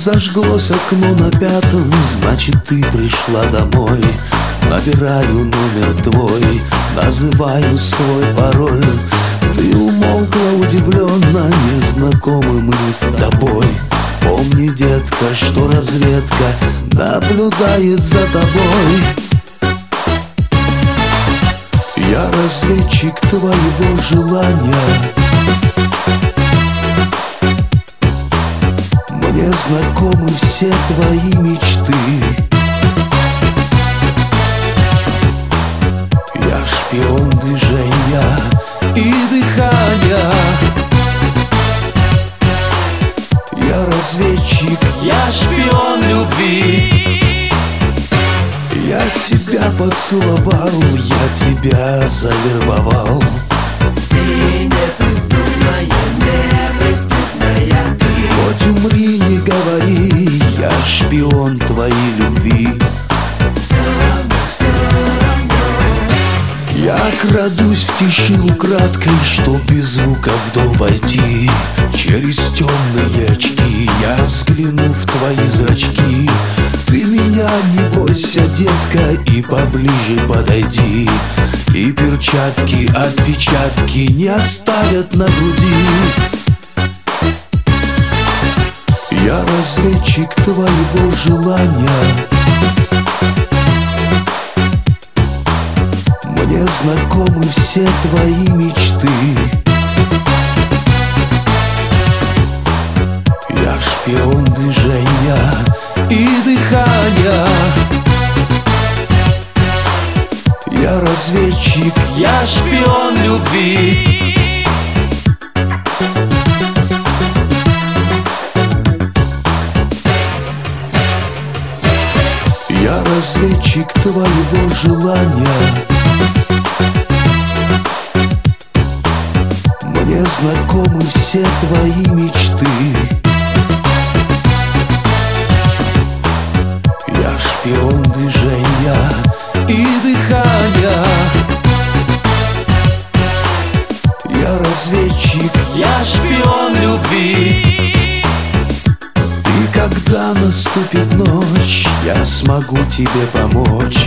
Зажглось окно на 5-м, значит, ты пришла домой. Набираю номер твой, называю свой пароль. Ты умолкла удивленно, незнакомы мы с тобой. Помни, детка, что разведка наблюдает за тобой. Я разведчик твоего желания. Мне знакомы все твои мечты. Я шпион движения и дыхания. Я разведчик, я шпион любви. Я тебя поцеловал, я тебя завербовал. Ты неприступная, неприступная ты. Хоть умри, не говори, я шпион твоей любви. Все равно, все равно. Я крадусь в тиши украдкой, чтоб без звука в дом войти. Через темные очки я взгляну в твои зрачки. Ты меня не бойся, детка, и поближе подойди. И перчатки, отпечатки не оставят на груди. Я разведчик твоего желания. Мне знакомы все твои мечты. Я шпион движения и дыхания. Я разведчик, я шпион любви. Я разведчик твоего желания. Мне знакомы все твои мечты. Я шпион движения и дыхания. Я разведчик, я шпион любви. И когда наступит ночь, я смогу тебе помочь.